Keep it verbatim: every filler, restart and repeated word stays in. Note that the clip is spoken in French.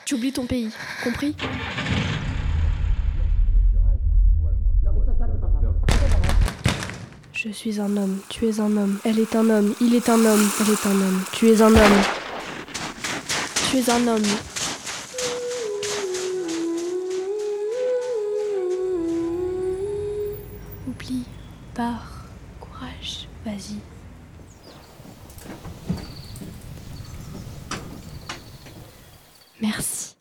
tu oublies ton pays, compris ? Je suis un homme, tu es un homme, elle est un homme, il est un homme, elle est un homme, tu es un homme. Tu es un homme. Oublie, pars, courage, vas-y. Merci.